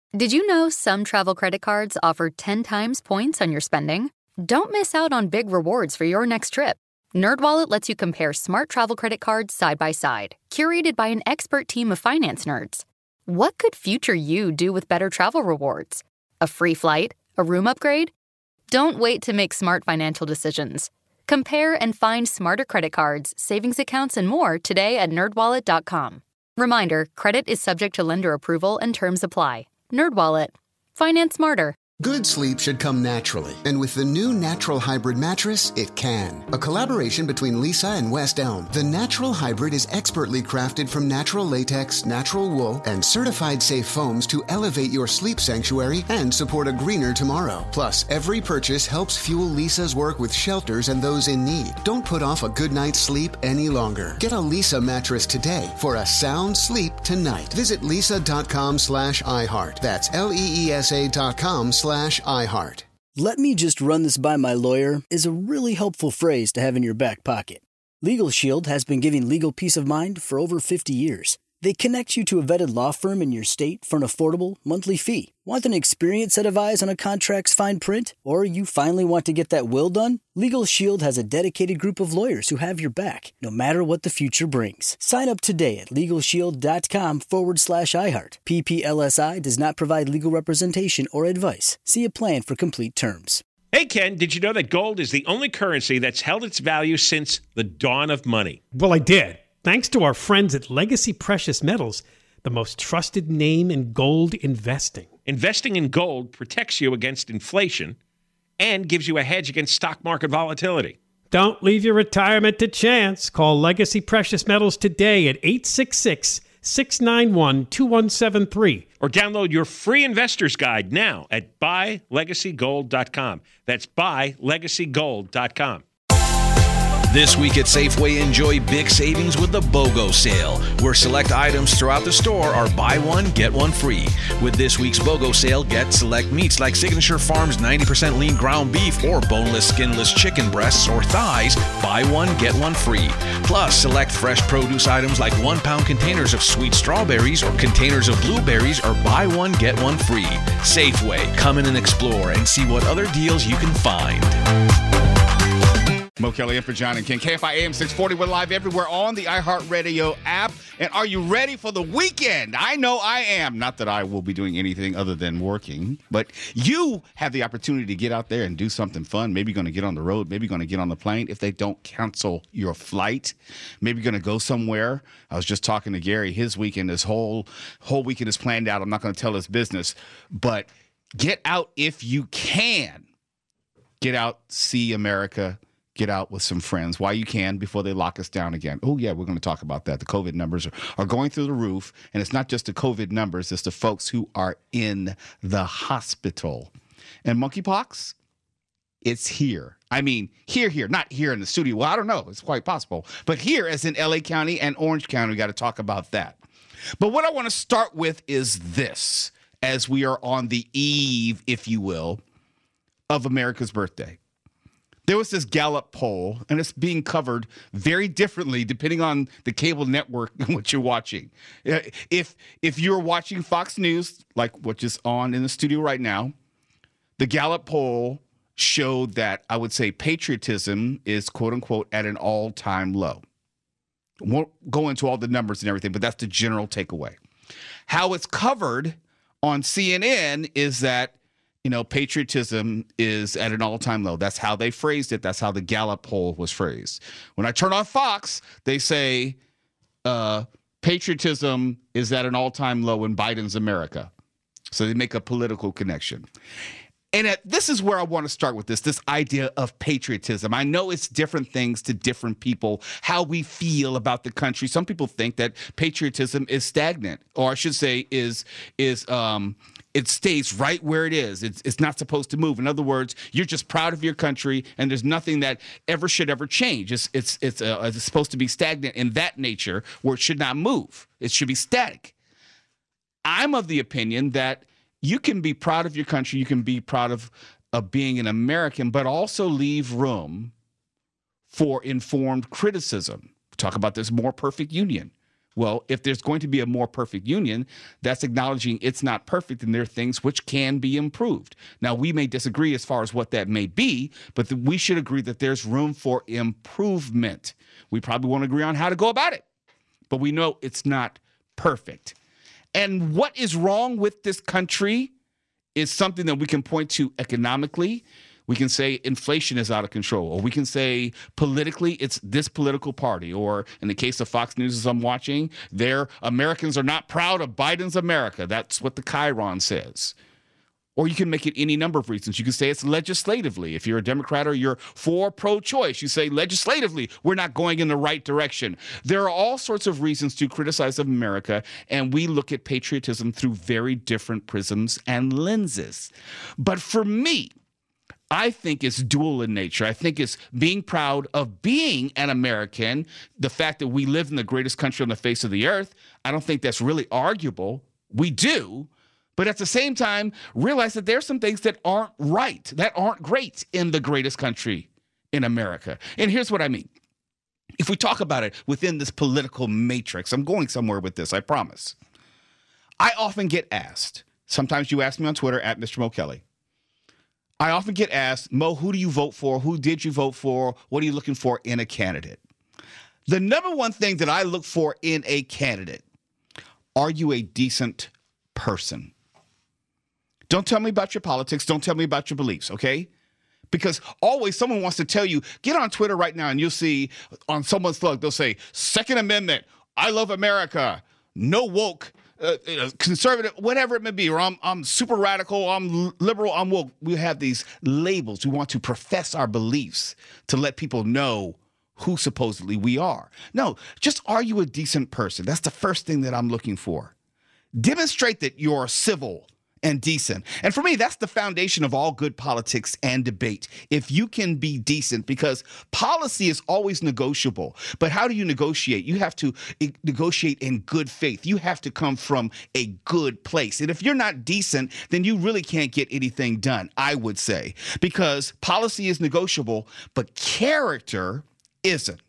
Did you know some travel credit cards offer 10 times points on your spending? Don't miss out on big rewards for your next trip. NerdWallet lets you compare smart travel credit cards side by side, curated by an expert team of finance nerds. What could future you do with better travel rewards? A free flight? A room upgrade? Don't wait to make smart financial decisions. Compare and find smarter credit cards, savings accounts, and more today at nerdwallet.com. Reminder, credit is subject to lender approval and terms apply. NerdWallet. Finance smarter. Good sleep should come naturally, and with the new Natural Hybrid mattress, it can. A collaboration between Lisa and West Elm, the Natural Hybrid is expertly crafted from natural latex, natural wool, and certified safe foams to elevate your sleep sanctuary and support a greener tomorrow. Plus, every purchase helps fuel Lisa's work with shelters and those in need. Don't put off a good night's sleep any longer. Get a Lisa mattress today for a sound sleep tonight. Visit lisa.com/iHeart. That's LEESA.com/iHeart. Let me just run this by my lawyer is a really helpful phrase to have in your back pocket. Legal Shield has been giving legal peace of mind for over 50 years. They connect you to a vetted law firm in your state for an affordable monthly fee. Want an experienced set of eyes on a contract's fine print? Or you finally want to get that will done? Legal Shield has a dedicated group of lawyers who have your back, no matter what the future brings. Sign up today at LegalShield.com/iHeart. PPLSI does not provide legal representation or advice. See a plan for complete terms. Hey, Ken, did you know that gold is the only currency that's held its value since the dawn of money? Well, I did. Thanks to our friends at Legacy Precious Metals, the most trusted name in gold investing. Investing in gold protects you against inflation and gives you a hedge against stock market volatility. Don't leave your retirement to chance. Call Legacy Precious Metals today at 866-691-2173. Or download your free investor's guide now at buylegacygold.com. That's buylegacygold.com. This week at Safeway, enjoy big savings with the BOGO sale, where select items throughout the store are buy one, get one free. With this week's BOGO sale, get select meats like Signature Farms 90% lean ground beef or boneless, skinless chicken breasts or thighs, buy one, get one free. Plus, select fresh produce items like 1 pound containers of sweet strawberries or containers of blueberries are buy one, get one free. Safeway, come in and explore and see what other deals you can find. Mo Kelly in for John and Ken. KFI AM 640. We're live everywhere on the iHeartRadio app. And are you ready for the weekend? I know I am. Not that I will be doing anything other than working. But you have the opportunity to get out there and do something fun. Maybe you're going to get on the road. Maybe you're going to get on the plane if they don't cancel your flight. Maybe you're going to go somewhere. I was just talking to Gary. His weekend, his whole weekend is planned out. I'm not going to tell his business. But get out if you can. Get out, see America. Get out with some friends while you can before they lock us down again. Oh, yeah, we're going to talk about that. The COVID numbers are going through the roof, and it's not just the COVID numbers. It's the folks who are in the hospital. And monkeypox, it's here. I mean, here, not here in the studio. Well, I don't know. It's quite possible. But here, as in L.A. County and Orange County, we got to talk about that. But what I want to start with is this, as we are on the eve, if you will, of America's birthday. There was this Gallup poll, and it's being covered very differently depending on the cable network and what you're watching. If you're watching Fox News, like what is on in the studio right now, the Gallup poll showed that I would say patriotism is, quote unquote, at an all-time low. Won't go into all the numbers and everything, but that's the general takeaway. How it's covered on CNN is that, you know, patriotism is at an all-time low. That's how they phrased it. That's how the Gallup poll was phrased. When I turn on Fox, they say patriotism is at an all-time low in Biden's America. So they make a political connection. And this is where I want to start with this idea of patriotism. I know it's different things to different people, how we feel about the country. Some people think that patriotism is stagnant, or I should say it stays right where it is. It's not supposed to move. In other words, you're just proud of your country, and there's nothing that should ever change. It's supposed to be stagnant in that nature, where it should not move. It should be static. I'm of the opinion that you can be proud of your country, you can be proud of being an American, but also leave room for informed criticism. We talk about this more perfect union, Well, if there's going to be a more perfect union, that's acknowledging it's not perfect and there are things which can be improved. Now, we may disagree as far as what that may be, but we should agree that there's room for improvement. We probably won't agree on how to go about it, but we know it's not perfect. And what is wrong with this country is something that we can point to economically. We can say inflation is out of control, or we can say politically it's this political party, or in the case of Fox News, as I'm watching, their Americans are not proud of Biden's America. That's what the Chiron says. Or you can make it any number of reasons. You can say it's legislatively. If you're a Democrat or you're for pro-choice, you say legislatively, we're not going in the right direction. There are all sorts of reasons to criticize of America, and we look at patriotism through very different prisms and lenses. But for me, I think it's dual in nature. I think it's being proud of being an American, the fact that we live in the greatest country on the face of the earth. I don't think that's really arguable. We do. But at the same time, realize that there's some things that aren't right, that aren't great in the greatest country in America. And here's what I mean. If we talk about it within this political matrix, I'm going somewhere with this, I promise. I often get asked, sometimes you ask me on Twitter, at Mr. Mo Kelly, I often get asked, Mo, who do you vote for? Who did you vote for? What are you looking for in a candidate? The number one thing that I look for in a candidate, are you a decent person? Don't tell me about your politics. Don't tell me about your beliefs, okay? Because always someone wants to tell you, get on Twitter right now and you'll see on someone's slug, they'll say, Second Amendment, I love America, no woke, conservative, whatever it may be, or I'm super radical, I'm liberal, I'm woke. We have these labels. We want to profess our beliefs to let people know who supposedly we are. No, just are you a decent person? That's the first thing that I'm looking for. Demonstrate that you're civil and decent. And for me, that's the foundation of all good politics and debate. If you can be decent, because policy is always negotiable. But how do you negotiate? You have to negotiate in good faith. You have to come from a good place. And if you're not decent, then you really can't get anything done, I would say, because policy is negotiable, but character isn't.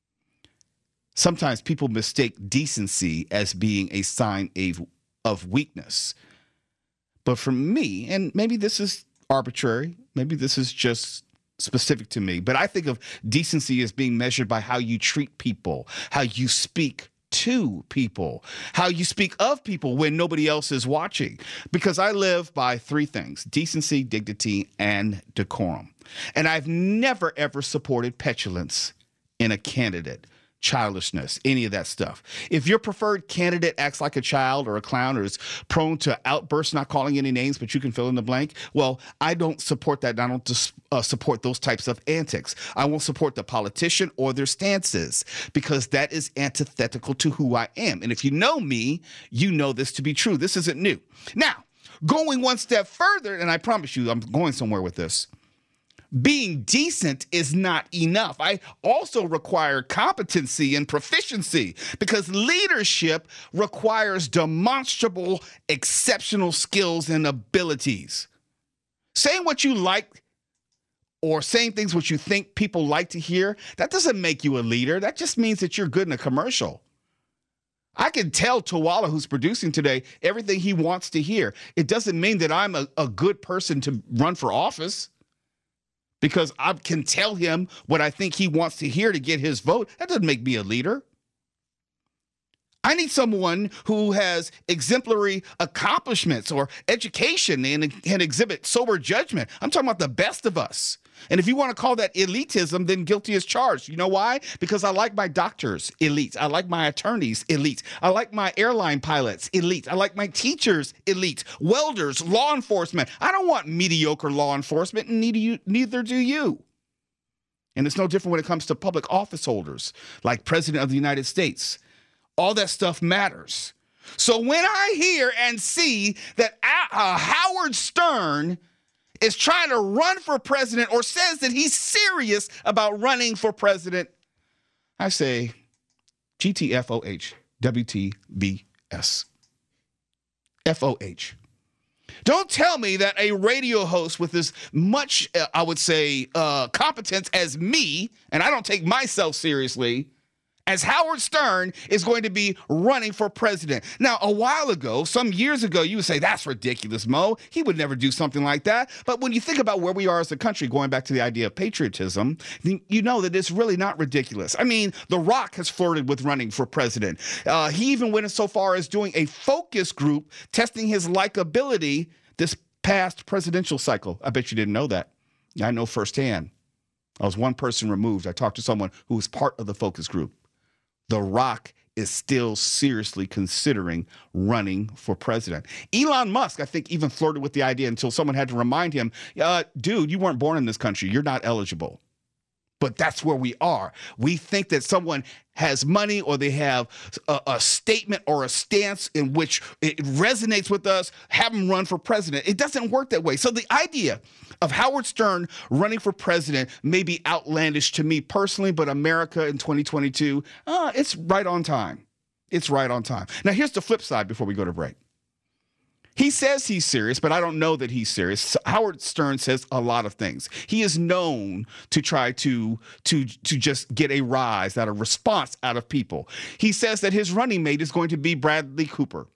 Sometimes people mistake decency as being a sign of weakness. But for me, and maybe this is arbitrary, maybe this is just specific to me, but I think of decency as being measured by how you treat people, how you speak to people, how you speak of people when nobody else is watching. Because I live by three things: decency, dignity, and decorum. And I've never, ever supported petulance in a candidate. Childishness, any of that stuff. If your preferred candidate acts like a child or a clown or is prone to outbursts, not calling any names, but you can fill in the blank, well, I don't support that. I don't support those types of antics. I won't support the politician or their stances, because that is antithetical to who I am. And if you know me, you know this to be true. This isn't new. Now, going one step further, and I promise you I'm going somewhere with this, being decent is not enough. I also require competency and proficiency, because leadership requires demonstrable, exceptional skills and abilities. Saying what you like or saying things which you think people like to hear, that doesn't make you a leader. That just means that you're good in a commercial. I can tell Tawala, who's producing today, everything he wants to hear. It doesn't mean that I'm a good person to run for office, because I can tell him what I think he wants to hear to get his vote. That doesn't make me a leader. I need someone who has exemplary accomplishments or education and can exhibit sober judgment. I'm talking about the best of us. And if you want to call that elitism, then guilty as charged. You know why? Because I like my doctors, elite. I like my attorneys, elite. I like my airline pilots, elite. I like my teachers, elite. Welders, law enforcement. I don't want mediocre law enforcement, and neither do you. And it's no different when it comes to public office holders, like President of the United States. All that stuff matters. So when I hear and see that Howard Stern is trying to run for president, or says that he's serious about running for president, I say, GTFOH, WTBS. FOH. Don't tell me that a radio host with as much, I would say, competence as me, and I don't take myself seriously, as Howard Stern is going to be running for president. Now, a while ago, some years ago, you would say, that's ridiculous, Mo. He would never do something like that. But when you think about where we are as a country, going back to the idea of patriotism, you know that it's really not ridiculous. I mean, The Rock has flirted with running for president. He even went so far as doing a focus group testing his likability this past presidential cycle. I bet you didn't know that. I know firsthand. I was one person removed. I talked to someone who was part of the focus group. The Rock is still seriously considering running for president. Elon Musk, I think, even flirted with the idea until someone had to remind him, dude, you weren't born in this country. You're not eligible. But that's where we are. We think that someone has money or they have a statement or a stance in which it resonates with us, have them run for president. It doesn't work that way. So the idea of Howard Stern running for president may be outlandish to me personally, but America in 2022, it's right on time. It's right on time. Now, here's the flip side before we go to break. He says he's serious, but I don't know that he's serious. Howard Stern says a lot of things. He is known to try to just get a rise out of response out of people. He says that his running mate is going to be Bradley Cooper.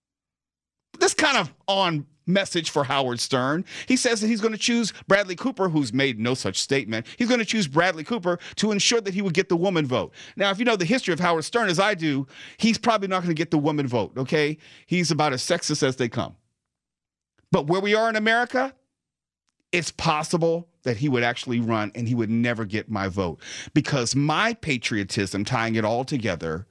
This kind of on message for Howard Stern. He says that he's going to choose Bradley Cooper, who's made no such statement. He's going to choose Bradley Cooper to ensure that he would get the woman vote. Now, if you know the history of Howard Stern as I do, he's probably not going to get the woman vote, okay? He's about as sexist as they come. But where we are in America, it's possible that he would actually run and he would never get my vote, because my patriotism, tying it all together,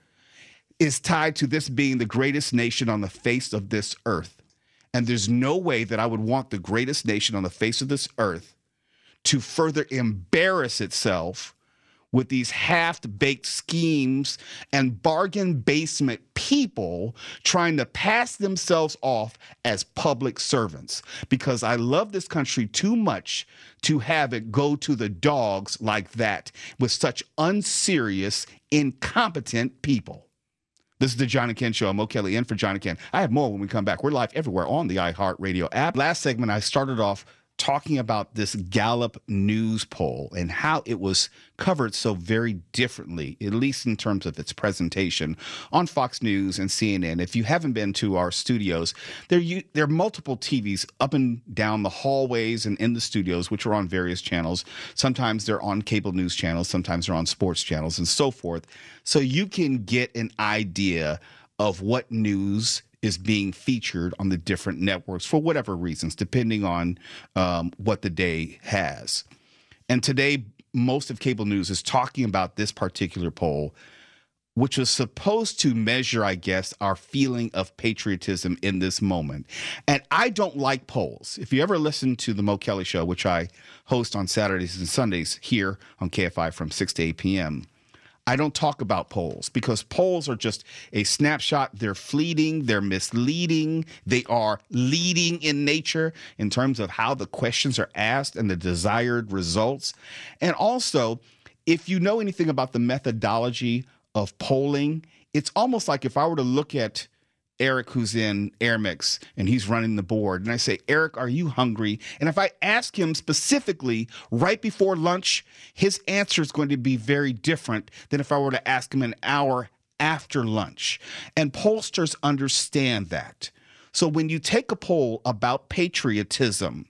is tied to this being the greatest nation on the face of this earth. And there's no way that I would want the greatest nation on the face of this earth to further embarrass itself with these half-baked schemes and bargain basement people trying to pass themselves off as public servants, because I love this country too much to have it go to the dogs like that with such unserious, incompetent people. This is the John and Ken Show. I'm Mo Kelly in for John and Ken. I have more when we come back. We're live everywhere on the iHeartRadio app. Last segment, I started off talking about this Gallup News poll and how it was covered so very differently, at least in terms of its presentation, on Fox News and CNN. If you haven't been to our studios, there are multiple TVs up and down the hallways and in the studios, which are on various channels. Sometimes they're on cable news channels, sometimes they're on sports channels, and so forth. So you can get an idea of what news is being featured on the different networks for whatever reasons, depending on what the day has. And today, most of cable news is talking about this particular poll, which was supposed to measure, I guess, our feeling of patriotism in this moment. And I don't like polls. If you ever listen to the Mo Kelly Show, which I host on Saturdays and Sundays here on KFI from 6 to 8 p.m., I don't talk about polls, because polls are just a snapshot. They're fleeting. They're misleading. They are leading in nature in terms of how the questions are asked and the desired results. And also, if you know anything about the methodology of polling, it's almost like if I were to look at Eric, who's in Airmix, and he's running the board, and I say, Eric, are you hungry? And if I ask him specifically right before lunch, his answer is going to be very different than if I were to ask him an hour after lunch. And pollsters understand that. So when you take a poll about patriotism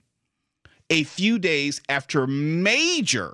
a few days after major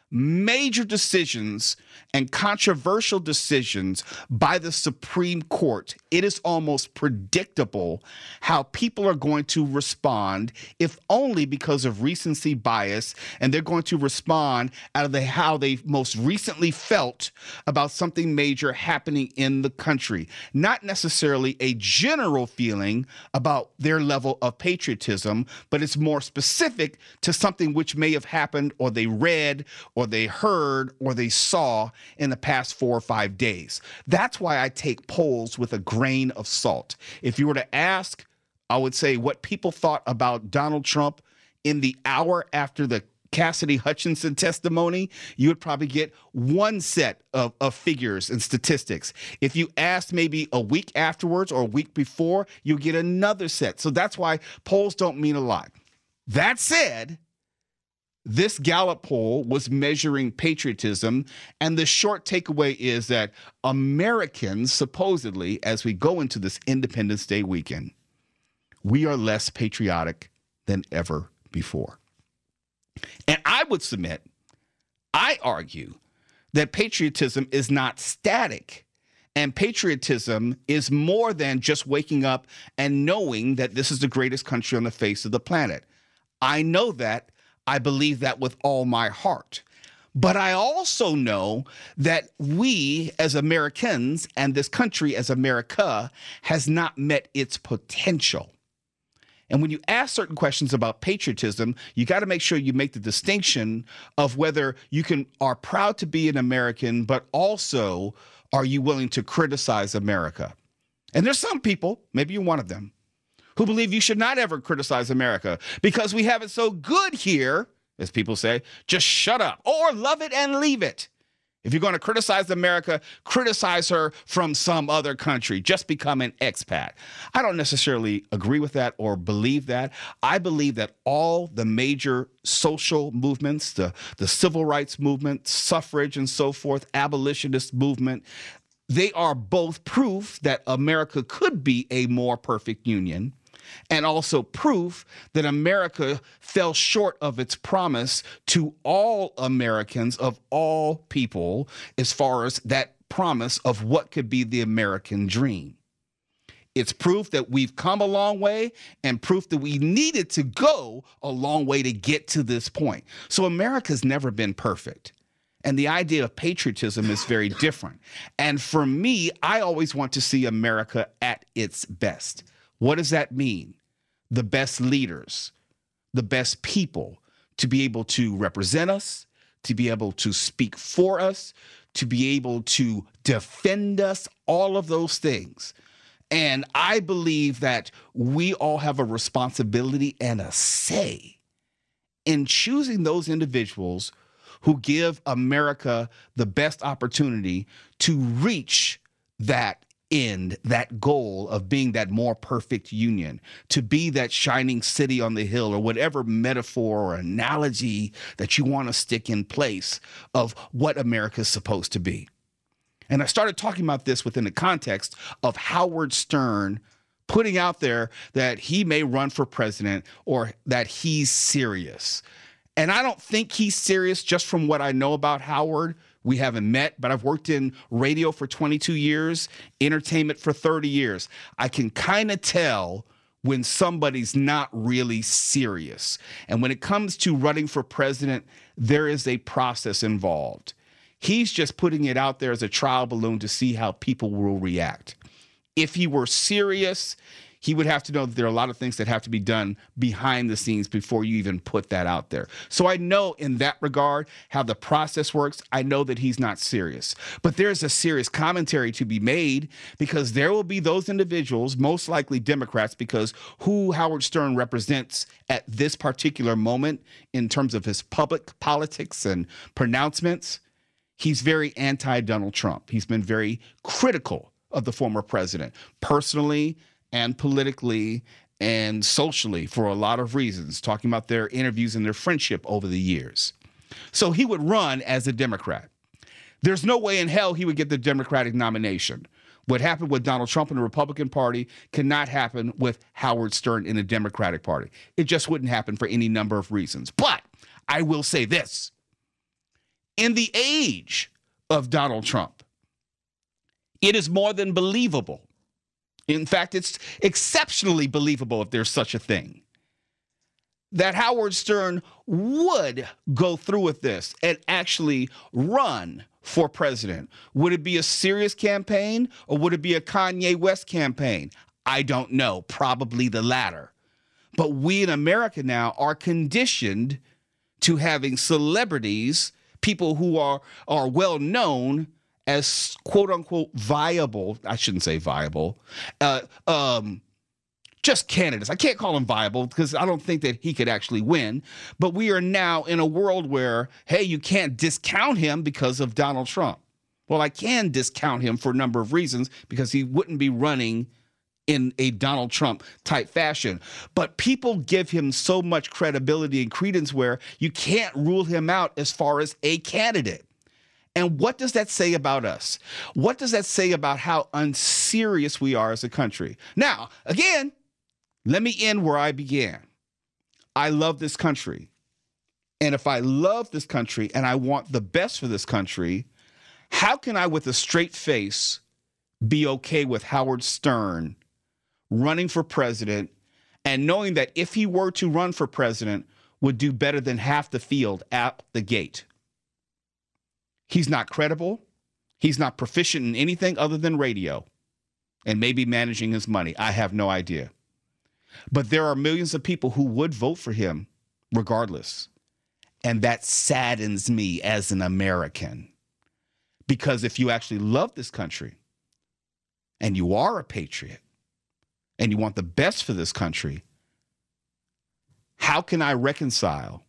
decisions and controversial decisions by the Supreme Court, it is almost predictable how people are going to respond, if only because of recency bias, and they're going to respond out of how they most recently felt about something major happening in the country. Not necessarily a general feeling about their level of patriotism, but it's more specific to something which may have happened, or they read, or they heard, or they saw in the past 4 or 5 days. That's why I take polls with a grain of salt. If you were to ask, I would say, what people thought about Donald Trump in the hour after the Cassidy Hutchinson testimony, you would probably get one set of figures and statistics. If you asked maybe a week afterwards or a week before, you'll get another set. So that's why polls don't mean a lot. That said, this Gallup poll was measuring patriotism, and the short takeaway is that Americans, supposedly, as we go into this Independence Day weekend, we are less patriotic than ever before. And I would submit, I argue, that patriotism is not static. And patriotism is more than just waking up and knowing that this is the greatest country on the face of the planet. I know that. I believe that with all my heart. But I also know that we as Americans and this country as America has not met its potential. And when you ask certain questions about patriotism, you got to make sure you make the distinction of whether you are proud to be an American, but also are you willing to criticize America? And there's some people, maybe you're one of them, who believe you should not ever criticize America because we have it so good here, as people say, just shut up or love it and leave it. If you're going to criticize America, criticize her from some other country. Just become an expat. I don't necessarily agree with that or believe that. I believe that all the major social movements, the civil rights movement, suffrage and so forth, abolitionist movement, they are both proof that America could be a more perfect union, and also proof that America fell short of its promise to all Americans of all people as far as that promise of what could be the American dream. It's proof that we've come a long way and proof that we needed to go a long way to get to this point. So America's never been perfect. And the idea of patriotism is very different. And for me, I always want to see America at its best. What does that mean? The best leaders, the best people to be able to represent us, to be able to speak for us, to be able to defend us, all of those things. And I believe that we all have a responsibility and a say in choosing those individuals who give America the best opportunity to reach that end, that goal of being that more perfect union, to be that shining city on the hill, or whatever metaphor or analogy that you want to stick in place of what America is supposed to be. And I started talking about this within the context of Howard Stern putting out there that he may run for president or that he's serious. And I don't think he's serious just from what I know about Howard. We haven't met, but I've worked in radio for 22 years, entertainment for 30 years. I can kind of tell when somebody's not really serious. And when it comes to running for president, there is a process involved. He's just putting it out there as a trial balloon to see how people will react. If he were serious, he would have to know that there are a lot of things that have to be done behind the scenes before you even put that out there. So I know in that regard how the process works. I know that he's not serious. But there's a serious commentary to be made because there will be those individuals, most likely Democrats, because who Howard Stern represents at this particular moment in terms of his public politics and pronouncements, he's very anti-Donald Trump. He's been very critical of the former president, personally and politically and socially, for a lot of reasons, talking about their interviews and their friendship over the years. So he would run as a Democrat. There's no way in hell he would get the Democratic nomination. What happened with Donald Trump in the Republican Party cannot happen with Howard Stern in the Democratic Party. It just wouldn't happen for any number of reasons. But I will say this. In the age of Donald Trump, it is more than believable. In fact, it's exceptionally believable, if there's such a thing, that Howard Stern would go through with this and actually run for president. Would it be a serious campaign or would it be a Kanye West campaign? I don't know. Probably the latter. But we in America now are conditioned to having celebrities, people who are well known as quote unquote viable, I shouldn't say viable, just candidates. I can't call him viable because I don't think that he could actually win. But we are now in a world where, hey, you can't discount him because of Donald Trump. Well, I can discount him for a number of reasons because he wouldn't be running in a Donald Trump type fashion. But people give him so much credibility and credence where you can't rule him out as far as a candidate. And what does that say about us? What does that say about how unserious we are as a country? Now, again, let me end where I began. I love this country. And if I love this country and I want the best for this country, how can I, with a straight face, be okay with Howard Stern running for president and knowing that if he were to run for president, would do better than half the field at the gate? He's not credible. He's not proficient in anything other than radio and maybe managing his money. I have no idea. But there are millions of people who would vote for him regardless. And that saddens me as an American. Because if you actually love this country and you are a patriot and you want the best for this country, how can I reconcile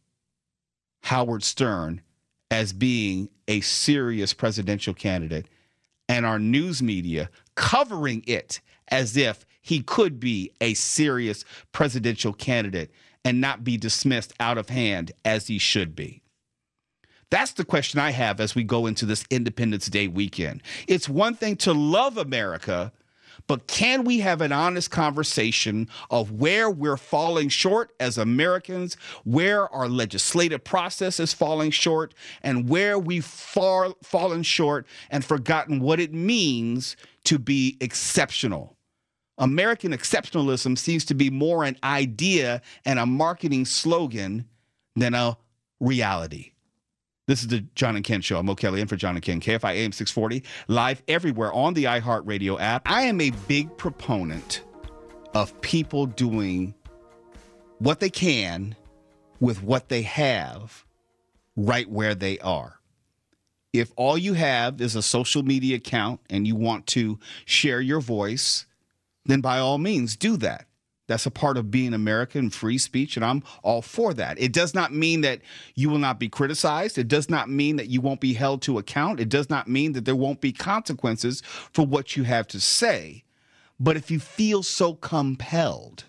Howard Stern as being a serious presidential candidate and our news media covering it as if he could be a serious presidential candidate and not be dismissed out of hand as he should be? That's the question I have as we go into this Independence Day weekend. It's one thing to love America, but can we have an honest conversation of where we're falling short as Americans, where our legislative process is falling short, and where we've fallen short and forgotten what it means to be exceptional? American exceptionalism seems to be more an idea and a marketing slogan than a reality. This is the John and Ken Show. I'm Mo Kelly in for John and Ken, KFI AM 640, live everywhere on the iHeartRadio app. I am a big proponent of people doing what they can with what they have right where they are. If all you have is a social media account and you want to share your voice, then by all means do that. That's a part of being American, free speech, and I'm all for that. It does not mean that you will not be criticized. It does not mean that you won't be held to account. It does not mean that there won't be consequences for what you have to say. But if you feel so compelled,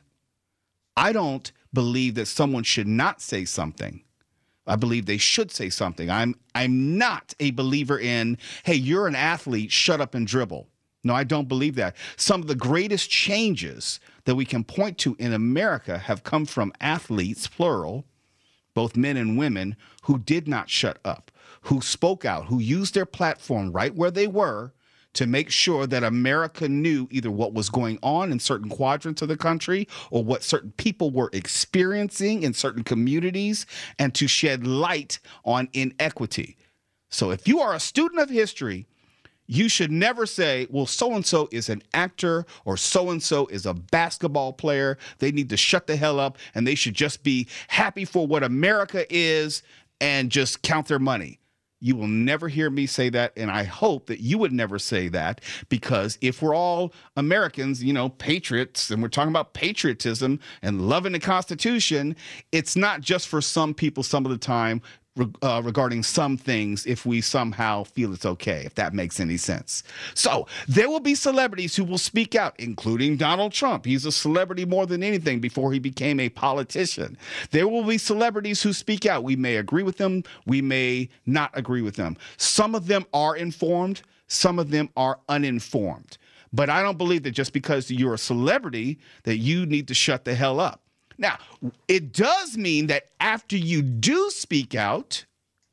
I don't believe that someone should not say something. I believe they should say something. I'm not a believer in, hey, you're an athlete, shut up and dribble. No, I don't believe that. Some of the greatest changes that we can point to in America have come from athletes, plural, both men and women, who did not shut up, who spoke out, who used their platform right where they were to make sure that America knew either what was going on in certain quadrants of the country or what certain people were experiencing in certain communities, and to shed light on inequity. So if you are a student of history, you should never say, well, so-and-so is an actor or so-and-so is a basketball player. They need to shut the hell up and they should just be happy for what America is and just count their money. You will never hear me say that, and I hope that you would never say that, because if we're all Americans, patriots, and we're talking about patriotism and loving the Constitution, it's not just for some people some of the time, regarding some things, if we somehow feel it's okay, if that makes any sense. So there will be celebrities who will speak out, including Donald Trump. He's a celebrity more than anything before he became a politician. There will be celebrities who speak out. We may agree with them. We may not agree with them. Some of them are informed. Some of them are uninformed. But I don't believe that just because you're a celebrity that you need to shut the hell up. Now, it does mean that after you do speak out,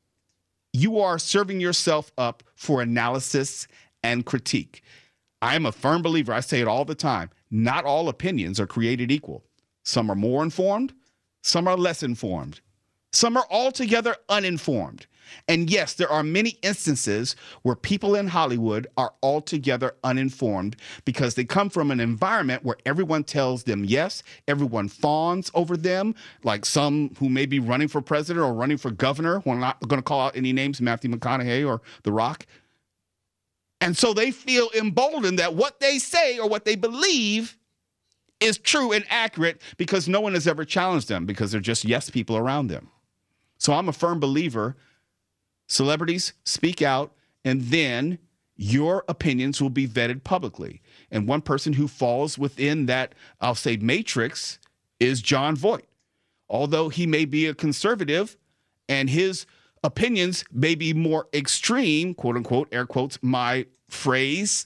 you are serving yourself up for analysis and critique. I am a firm believer, I say it all the time, not all opinions are created equal. Some are more informed, some are less informed, some are altogether uninformed. And yes, there are many instances where people in Hollywood are altogether uninformed because they come from an environment where everyone tells them yes, everyone fawns over them, like some who may be running for president or running for governor, who I'm not going to call out any names, Matthew McConaughey or The Rock. And so they feel emboldened that what they say or what they believe is true and accurate because no one has ever challenged them because they're just yes people around them. So I'm a firm believer. Celebrities speak out, and then your opinions will be vetted publicly. And one person who falls within that, I'll say, matrix is Jon Voight. Although he may be a conservative and his opinions may be more extreme, quote unquote, air quotes, my phrase,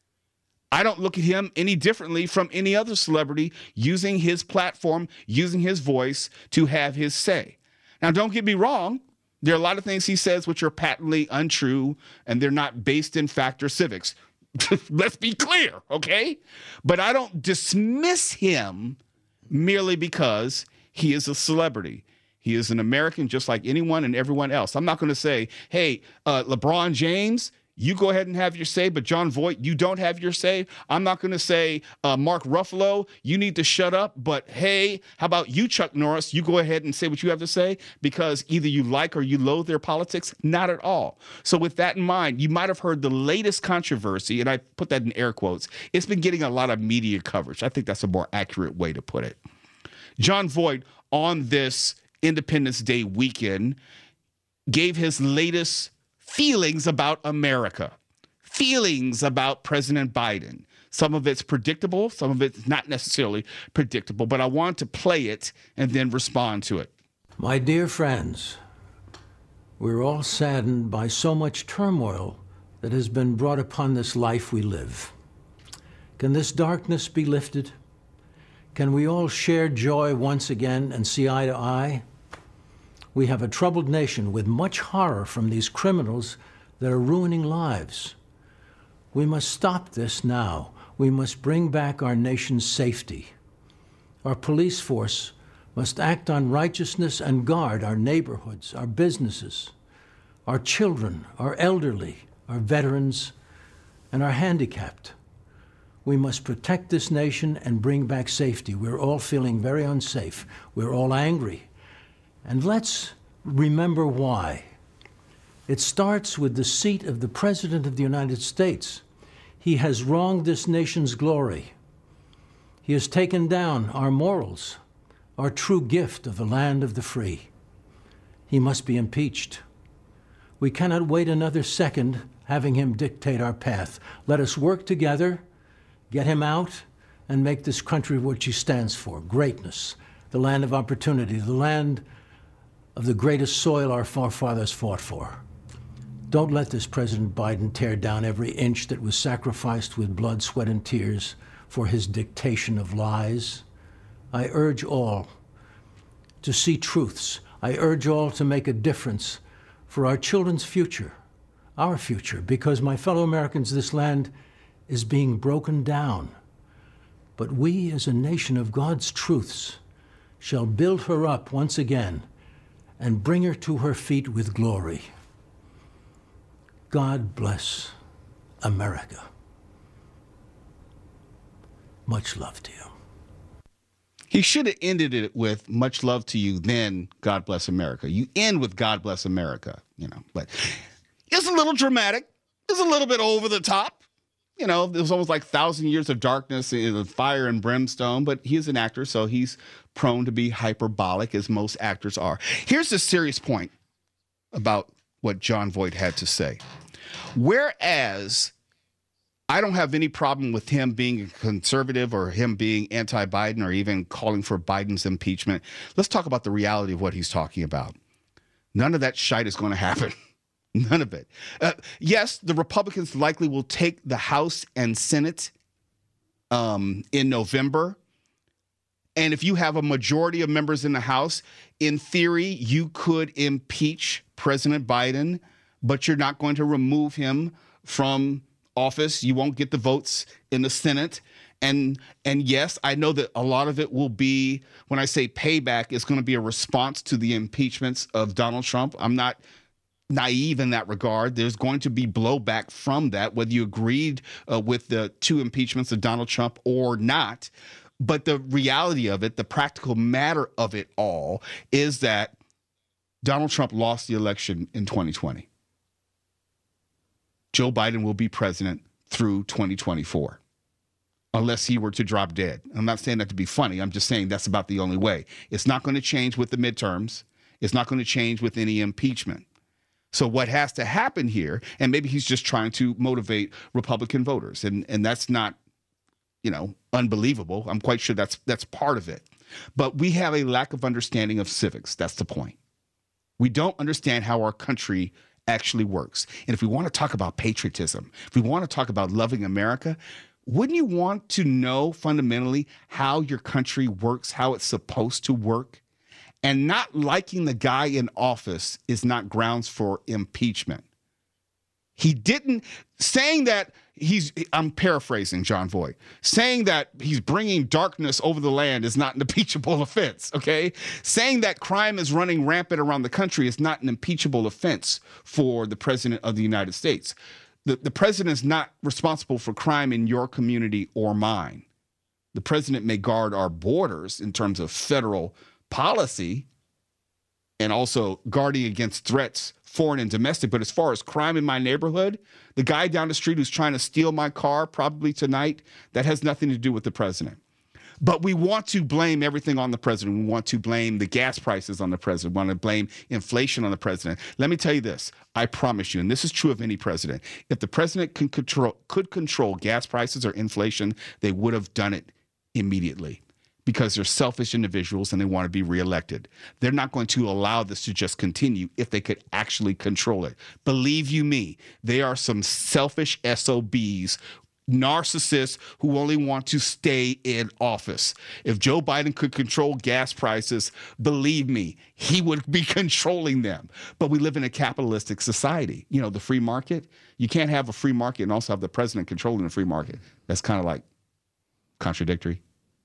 I don't look at him any differently from any other celebrity using his platform, using his voice to have his say. Now, don't get me wrong. There are a lot of things he says which are patently untrue, and they're not based in fact or civics. Let's be clear, okay? But I don't dismiss him merely because he is a celebrity. He is an American just like anyone and everyone else. I'm not going to say, hey, LeBron James, you go ahead and have your say, but Jon Voight, you don't have your say. I'm not going to say, Mark Ruffalo, you need to shut up, but hey, how about you, Chuck Norris? You go ahead and say what you have to say because either you like or you loathe their politics. Not at all. So with that in mind, you might have heard the latest controversy, and I put that in air quotes. It's been getting a lot of media coverage. I think that's a more accurate way to put it. Jon Voight, on this Independence Day weekend, gave his latest feelings about America, feelings about President Biden. Some of it's predictable, some of it's not necessarily predictable, but I want to play it and then respond to it. My dear friends, we're all saddened by so much turmoil that has been brought upon this life we live. Can this darkness be lifted? Can we all share joy once again and see eye to eye? We have a troubled nation with much horror from these criminals that are ruining lives. We must stop this now. We must bring back our nation's safety. Our police force must act on righteousness and guard our neighborhoods, our businesses, our children, our elderly, our veterans, and our handicapped. We must protect this nation and bring back safety. We're all feeling very unsafe. We're all angry. And let's remember why. It starts with the seat of the President of the United States. He has wronged this nation's glory. He has taken down our morals, our true gift of the land of the free. He must be impeached. We cannot wait another second having him dictate our path. Let us work together, get him out, and make this country what she stands for, greatness, the land of opportunity, the land of the greatest soil our forefathers fought for. Don't let this President Biden tear down every inch that was sacrificed with blood, sweat, and tears for his dictation of lies. I urge all to see truths. I urge all to make a difference for our children's future, our future, because, my fellow Americans, this land is being broken down. But we, as a nation of God's truths, shall build her up once again and bring her to her feet with glory. God bless America. Much love to you. He should have ended it with much love to you, then God bless America. You end with God bless America, but it's a little dramatic. It's a little bit over the top. It was almost like 1,000 years of darkness, fire and brimstone, but he's an actor, so he's prone to be hyperbolic, as most actors are. Here's the serious point about what Jon Voight had to say. Whereas I don't have any problem with him being a conservative or him being anti-Biden or even calling for Biden's impeachment, let's talk about the reality of what he's talking about. None of that shite is going to happen. None of it. Yes, the Republicans likely will take the House and Senate in November. And if you have a majority of members in the House, in theory, you could impeach President Biden, but you're not going to remove him from office. You won't get the votes in the Senate. And yes, I know that a lot of it will be, when I say payback, it's going to be a response to the impeachments of Donald Trump. I'm not naive in that regard. There's going to be blowback from that, whether you agreed with the two impeachments of Donald Trump or not. But the reality of it, the practical matter of it all, is that Donald Trump lost the election in 2020. Joe Biden will be president through 2024, unless he were to drop dead. I'm not saying that to be funny. I'm just saying that's about the only way. It's not going to change with the midterms. It's not going to change with any impeachment. So what has to happen here, and maybe he's just trying to motivate Republican voters, and that's not, unbelievable. I'm quite sure that's part of it. But we have a lack of understanding of civics. That's the point. We don't understand how our country actually works. And if we want to talk about patriotism, if we want to talk about loving America, wouldn't you want to know fundamentally how your country works, how it's supposed to work? And not liking the guy in office is not grounds for impeachment. He didn't, saying that I'm paraphrasing John Voight, saying that he's bringing darkness over the land is not an impeachable offense, okay? Saying that crime is running rampant around the country is not an impeachable offense for the president of the United States. The president is not responsible for crime in your community or mine. The president may guard our borders in terms of federal policy and also guarding against threats, foreign and domestic. But as far as crime in my neighborhood, the guy down the street who's trying to steal my car probably tonight, that has nothing to do with the president. But we want to blame everything on the president. We want to blame the gas prices on the president. We want to blame inflation on the president. Let me tell you this. I promise you, and this is true of any president, if the president could control gas prices or inflation, they would have done it immediately, because they're selfish individuals and they want to be reelected. They're not going to allow this to just continue if they could actually control it. Believe you me, they are some selfish SOBs, narcissists who only want to stay in office. If Joe Biden could control gas prices, believe me, he would be controlling them. But we live in a capitalistic society. The free market, you can't have a free market and also have the president controlling the free market. That's kind of like contradictory.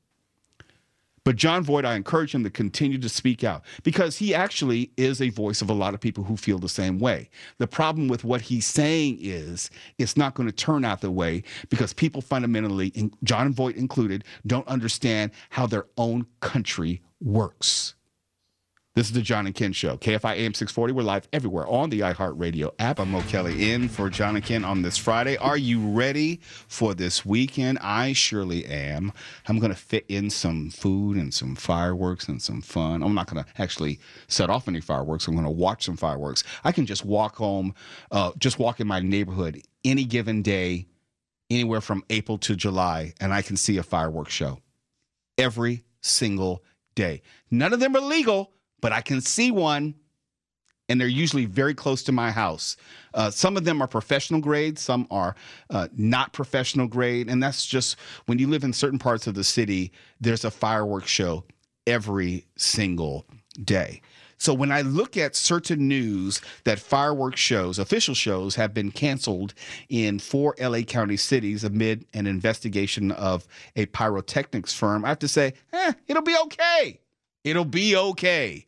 But John Voight, I encourage him to continue to speak out because he actually is a voice of a lot of people who feel the same way. The problem with what he's saying is it's not going to turn out the way because people fundamentally, John Voight included, don't understand how their own country works. This is the John and Ken Show. KFI AM 640. We're live everywhere on the iHeartRadio app. I'm Mo Kelly in for John and Ken on this Friday. Are you ready for this weekend? I surely am. I'm going to fit in some food and some fireworks and some fun. I'm not going to actually set off any fireworks. I'm going to watch some fireworks. I can just walk home, just walk in my neighborhood any given day, anywhere from April to July, and I can see a fireworks show every single day. None of them are legal, but I can see one, and they're usually very close to my house. Some of them are professional grade. Some are not professional grade. And that's just when you live in certain parts of the city, there's a fireworks show every single day. So when I look at certain news that fireworks shows, official shows, have been canceled in 4 LA County cities amid an investigation of a pyrotechnics firm, I have to say, it'll be okay. It'll be okay.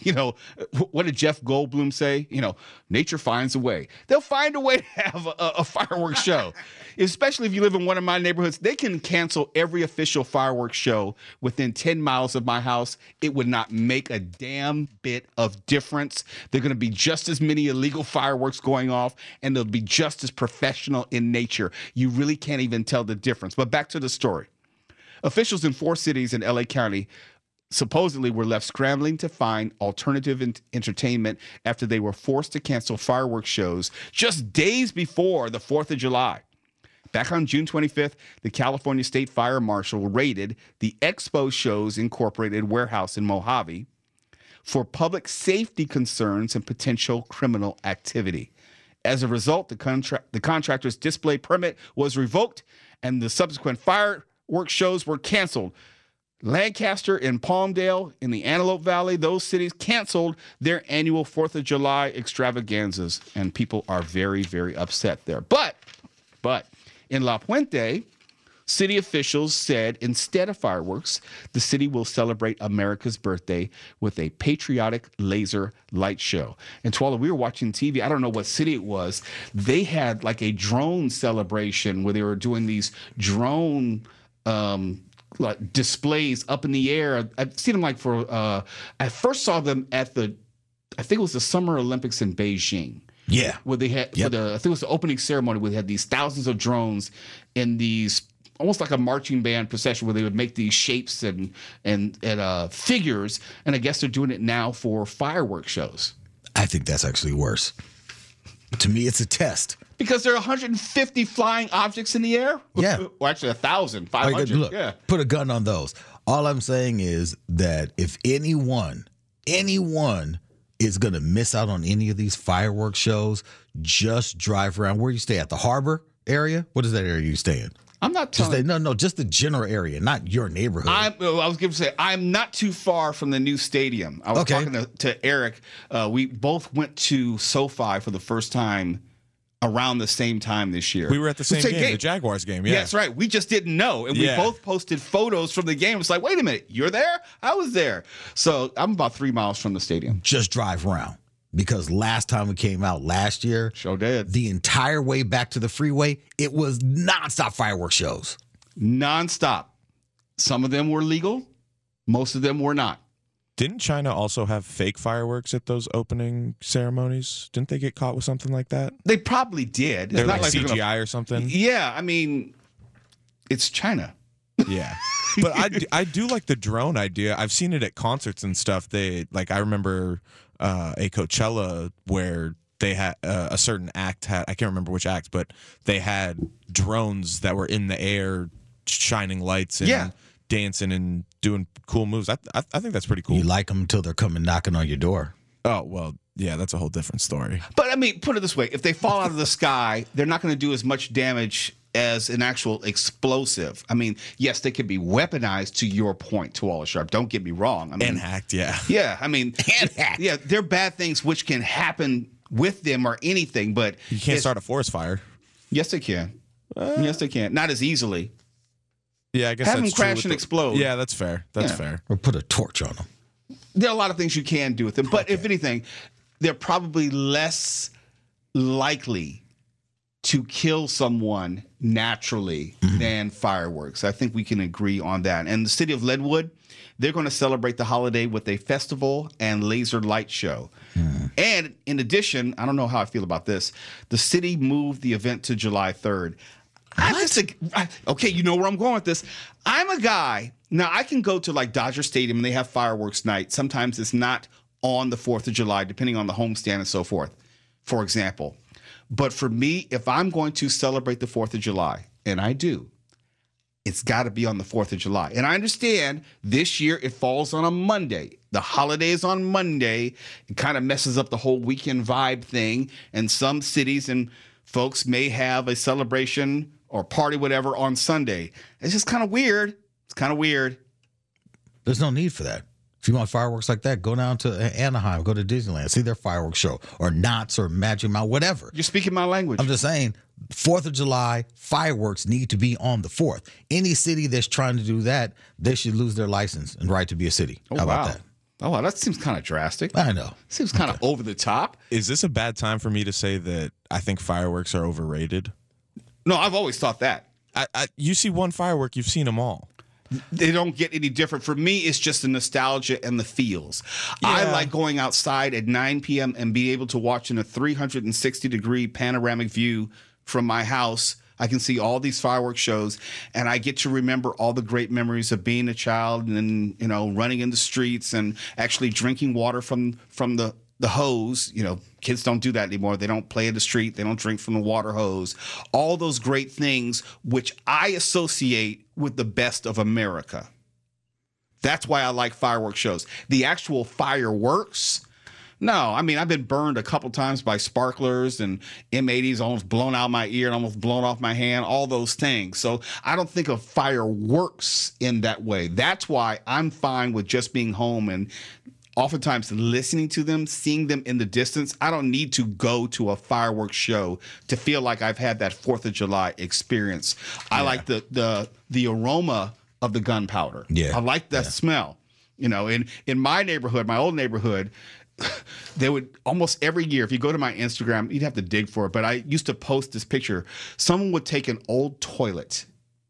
What did Jeff Goldblum say? Nature finds a way. They'll find a way to have a fireworks show, especially if you live in one of my neighborhoods. They can cancel every official fireworks show within 10 miles of my house. It would not make a damn bit of difference. There are going to be just as many illegal fireworks going off, and they'll be just as professional in nature. You really can't even tell the difference. But back to the story. Officials in 4 cities in LA County supposedly were left scrambling to find alternative entertainment after they were forced to cancel fireworks shows just days before the 4th of July. Back on June 25th, the California State Fire Marshal raided the Expo Shows Incorporated warehouse in Mojave for public safety concerns and potential criminal activity. As a result, the contractor's display permit was revoked and the subsequent fireworks shows were canceled. Lancaster and Palmdale in the Antelope Valley, those cities canceled their annual 4th of July extravaganzas, and people are very, very upset there. But in La Puente, city officials said instead of fireworks, the city will celebrate America's birthday with a patriotic laser light show. And Twala, we were watching TV. I don't know what city it was. They had like a drone celebration where they were doing these drone displays up in the air. I've seen them I first saw them at I think it was the Summer Olympics in Beijing. Yeah. Where they had, I think it was the opening ceremony where they had these thousands of drones in these, almost like a marching band procession where they would make these shapes and figures. And I guess they're doing it now for fireworks shows. I think that's actually worse. To me, it's a test. Because there are 150 flying objects in the air? Yeah. Well, actually, 1,000, 500. Look, yeah. put a gun on those. All I'm saying is that if anyone is going to miss out on any of these fireworks shows, just drive around. Where you stay? At the harbor area? What is that area you stay in? I'm not telling you. Just the general area, not your neighborhood. I was going to say, I'm not too far from the new stadium. I was talking to Eric. We both went to SoFi for the first time around the same time this year. We were at the same game, the Jaguars game. Yeah, that's right. We just didn't know. And we both posted photos from the game. It's like, wait a minute, you're there? I was there. So I'm about 3 miles from the stadium. Just drive around. Because last time we came out last year, sure did. The entire way back to the freeway, it was nonstop fireworks shows. Nonstop. Some of them were legal. Most of them were not. Didn't China also have fake fireworks at those opening ceremonies? Didn't they get caught with something like that? They probably did. They're like CGI or something? Yeah, I mean, it's China. Yeah. But I do like the drone idea. I've seen it at concerts and stuff. I remember a Coachella where they had a certain act had, I can't remember which act, but they had drones that were in the air shining lights and dancing and doing cool moves. I think that's pretty cool. You like them until they're coming knocking on your door. Oh, well, yeah, that's a whole different story. But I mean, put it this way, if they fall out of the sky, they're not going to do as much damage as an actual explosive. I mean, yes, they can be weaponized to your point, to Wallace Sharp. Don't get me wrong. I mean, and hacked, yeah. Yeah, I mean, and hacked. Yeah, they're bad things which can happen with them or anything, but you can't start a forest fire. Yes, they can. Yes, they can. Not as easily. Yeah, I guess have that's them crash and explode. Yeah, that's fair. That's fair. Or put a torch on them. There are a lot of things you can do with them, but if anything, they're probably less likely to kill someone naturally than fireworks. I think we can agree on that. And the city of Leadwood, they're going to celebrate the holiday with a festival and laser light show. And in addition, I don't know how I feel about this, the city moved the event to July 3rd. Okay, you know where I'm going with this. I'm a guy, now I can go to like Dodger Stadium and they have fireworks night. Sometimes it's not on the 4th of July, depending on the homestand and so forth, for example. But for me, if I'm going to celebrate the 4th of July, and I do, it's got to be on the 4th of July. And I understand this year it falls on a Monday. The holiday is on Monday. It kind of messes up the whole weekend vibe thing. And some cities and folks may have a celebration or party, whatever, on Sunday. It's just kind of weird. It's kind of weird. There's no need for that. If you want fireworks like that, go down to Anaheim, go to Disneyland, see their fireworks show, or Knott's or Magic Mountain, whatever. You're speaking my language. I'm just saying, 4th of July, fireworks need to be on the 4th. Any city that's trying to do that, they should lose their license and right to be a city. How about that? Oh, wow, that seems kind of drastic. I know. Seems kind of over the top. Is this a bad time for me to say that I think fireworks are overrated? No, I've always thought that. You see one firework, you've seen them all. They don't get any different. For me, it's just the nostalgia and the feels. Yeah. I like going outside at 9 p.m. and being able to watch in a 360-degree panoramic view from my house. I can see all these fireworks shows, and I get to remember all the great memories of being a child and, you know, running in the streets and actually drinking water from the hose. You know, kids don't do that anymore. They don't play in the street. They don't drink from the water hose. All those great things which I associate with the best of America. That's why I like fireworks shows. The actual fireworks, no. I mean, I've been burned a couple times by sparklers and M80s, almost blown out my ear and almost blown off my hand, all those things. So I don't think of fireworks in that way. That's why I'm fine with just being home and oftentimes listening to them, seeing them in the distance. I don't need to go to a fireworks show to feel like I've had that 4th of July experience. I like the aroma of the gunpowder. Yeah. I like that smell. You know, in my neighborhood, my old neighborhood, they would almost every year, if you go to my Instagram, you'd have to dig for it, but I used to post this picture. Someone would take an old toilet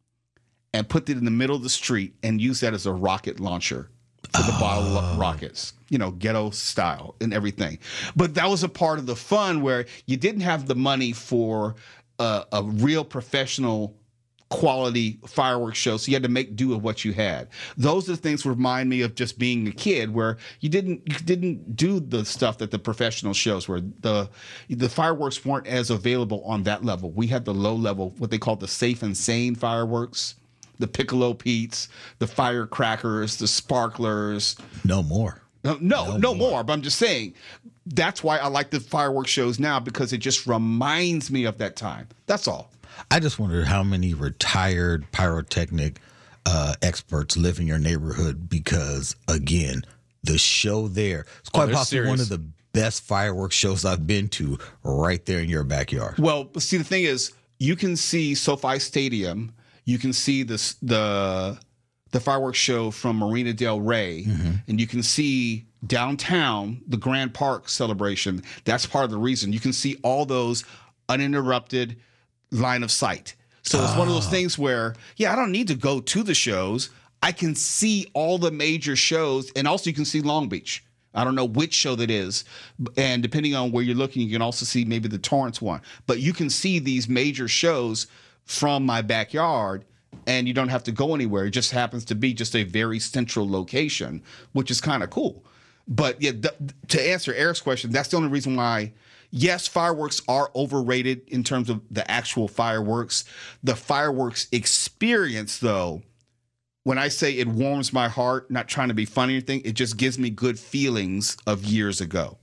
and put it in the middle of the street and use that as a rocket launcher for the bottle of rockets, you know, ghetto style and everything. But that was a part of the fun where you didn't have the money for a real professional quality fireworks show, so you had to make do with what you had. Those are the things that remind me of just being a kid, where you didn't do the stuff that the professional shows were. The fireworks weren't as available on that level. We had the low level, what they call the safe and sane fireworks, the Piccolo Petes, the firecrackers, the sparklers. No more. No more. But I'm just saying, that's why I like the fireworks shows now, because it just reminds me of that time. That's all. I just wondered how many retired pyrotechnic experts live in your neighborhood, because, again, the show there, it's quite possibly one of the best fireworks shows I've been to, right there in your backyard. Well, see, the thing is, you can see SoFi Stadium, you can see the fireworks show from Marina Del Rey, and you can see downtown the Grand Park celebration. That's part of the reason. You can see all those uninterrupted line of sight. So it's one of those things where, I don't need to go to the shows. I can see all the major shows, and also you can see Long Beach. I don't know which show that is, and depending on where you're looking, you can also see maybe the Torrance one. But you can see these major shows from my backyard, and you don't have to go anywhere. It just happens to be just a very central location, which is kind of cool. But to answer Eric's question, that's the only reason why. Yes, fireworks are overrated in terms of the actual fireworks. The fireworks experience, though, when I say it warms my heart, not trying to be funny or anything, it just gives me good feelings of years ago.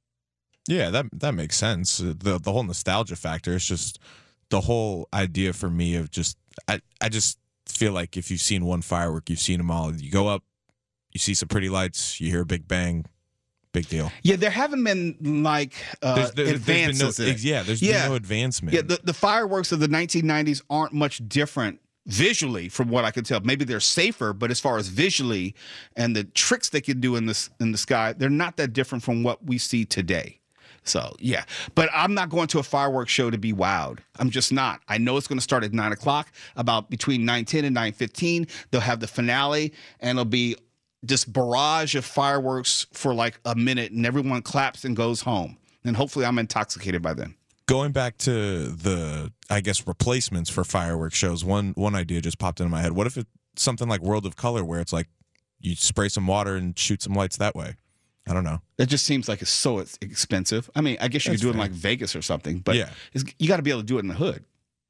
Yeah, that makes sense. The whole nostalgia factor is just the whole idea for me of just I just feel like if you've seen one firework, you've seen them all. You go up, you see some pretty lights, you hear a big bang. Big deal. Yeah, there haven't been like advances. There's been no advancement. Yeah, the fireworks of the 1990s aren't much different visually from what I can tell. Maybe they're safer, but as far as visually and the tricks they can do in the sky, they're not that different from what we see today. So, yeah. But I'm not going to a fireworks show to be wowed. I'm just not. I know it's going to start at 9 o'clock. About between 9:10 and 9:15, they'll have the finale, and it'll be this barrage of fireworks for like a minute, and everyone claps and goes home. And hopefully I'm intoxicated by then. Going back to the, I guess, replacements for fireworks shows, one idea just popped into my head. What if it's something like World of Color, where it's like you spray some water and shoot some lights that way? I don't know. It just seems like it's so expensive. I mean, I guess you could do it in like Vegas or something, but you got to be able to do it in the hood.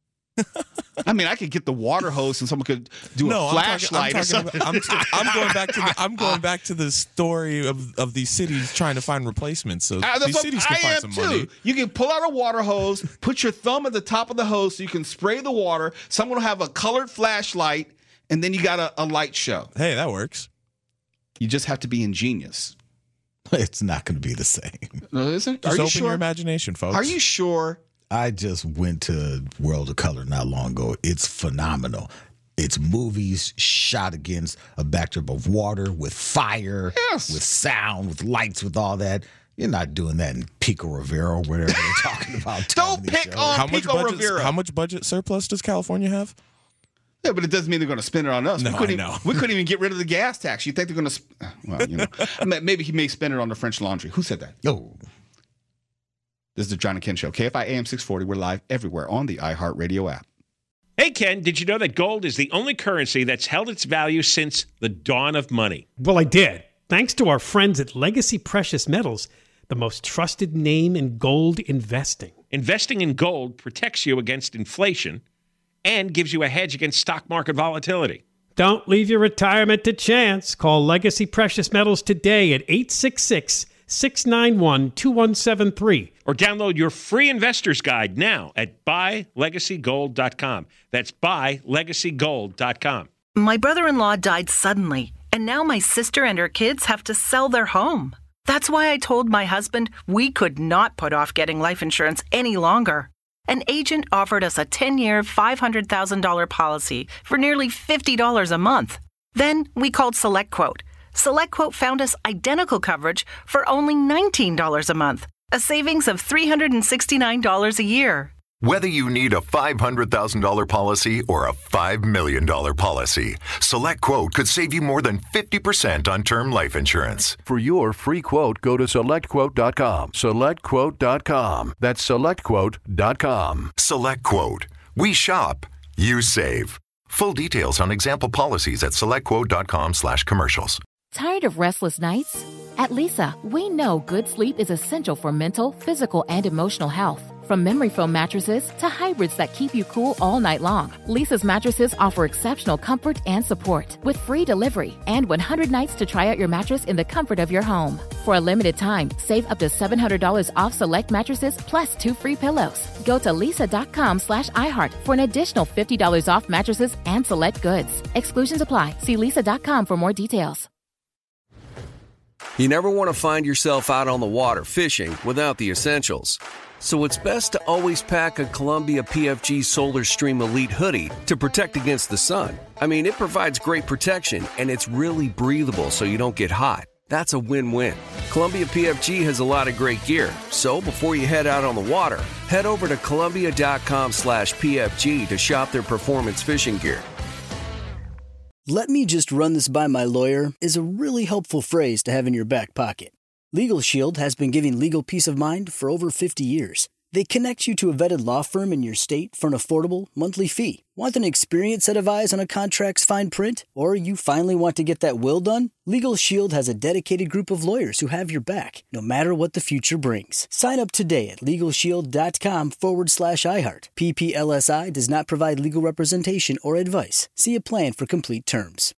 I mean, I could get the water hose and someone could do a flashlight or something. I'm going back to the story of these cities trying to find replacements. So these cities can find some money. You can pull out a water hose, put your thumb at the top of the hose so you can spray the water. Someone will have a colored flashlight, and then you got a light show. Hey, that works. You just have to be ingenious. It's not going to be the same. No, isn't? Just open your imagination, folks. Are you sure? I just went to World of Color not long ago. It's phenomenal. It's movies shot against a backdrop of water with fire, with sound, with lights, with all that. You're not doing that in Pico Rivera or whatever they're talking about. Don't pick on Pico Rivera. How much budget surplus does California have? Yeah, but it doesn't mean they're going to spend it on us. No, we couldn't even get rid of the gas tax. You think they're going to? Well, you know, maybe he may spend it on the French Laundry. Who said that? Oh. This is the John and Ken Show. KFI AM 640. We're live everywhere on the iHeartRadio app. Hey, Ken, did you know that gold is the only currency that's held its value since the dawn of money? Well, I did. Thanks to our friends at Legacy Precious Metals, the most trusted name in gold investing. Investing in gold protects you against inflation and gives you a hedge against stock market volatility. Don't leave your retirement to chance. Call Legacy Precious Metals today at 866-691-2173. Or download your free investor's guide now at buylegacygold.com. That's buylegacygold.com. My brother-in-law died suddenly, and now my sister and her kids have to sell their home. That's why I told my husband we could not put off getting life insurance any longer. An agent offered us a 10-year, $500,000 policy for nearly $50 a month. Then we called SelectQuote. SelectQuote found us identical coverage for only $19 a month, a savings of $369 a year. Whether you need a $500,000 policy or a $5 million policy, SelectQuote could save you more than 50% on term life insurance. For your free quote, go to SelectQuote.com. SelectQuote.com. That's SelectQuote.com. SelectQuote. We shop. you save. Full details on example policies at selectquote.com/commercials. Tired of restless nights? At Leesa, we know good sleep is essential for mental, physical, and emotional health. From memory foam mattresses to hybrids that keep you cool all night long, Leesa's mattresses offer exceptional comfort and support with free delivery and 100 nights to try out your mattress in the comfort of your home. For a limited time, save up to $700 off select mattresses plus 2 free pillows. Go to leesa.com/iHeart for an additional $50 off mattresses and select goods. Exclusions apply. See leesa.com for more details. You never want to find yourself out on the water fishing without the essentials. So it's best to always pack a Columbia PFG Solar Stream Elite hoodie to protect against the sun. I mean, it provides great protection and it's really breathable so you don't get hot. That's a win-win. Columbia PFG has a lot of great gear. So before you head out on the water, head over to Columbia.com/PFG to shop their performance fishing gear. "Let me just run this by my lawyer" is a really helpful phrase to have in your back pocket. Legal Shield has been giving legal peace of mind for over 50 years. They connect you to a vetted law firm in your state for an affordable monthly fee. Want an experienced set of eyes on a contract's fine print? Or you finally want to get that will done? Legal Shield has a dedicated group of lawyers who have your back, no matter what the future brings. Sign up today at LegalShield.com/iHeart. PPLSI does not provide legal representation or advice. See a plan for complete terms.